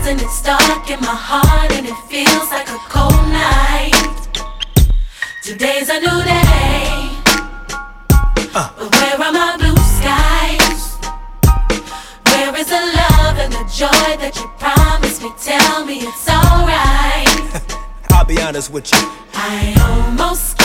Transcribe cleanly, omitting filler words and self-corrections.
and it's dark in my heart and it feels like a cold night. Today's a new day, but where are my blue skies? Where is the love and the joy that you promised me? Tell me it's alright. I'll be honest with you, I almost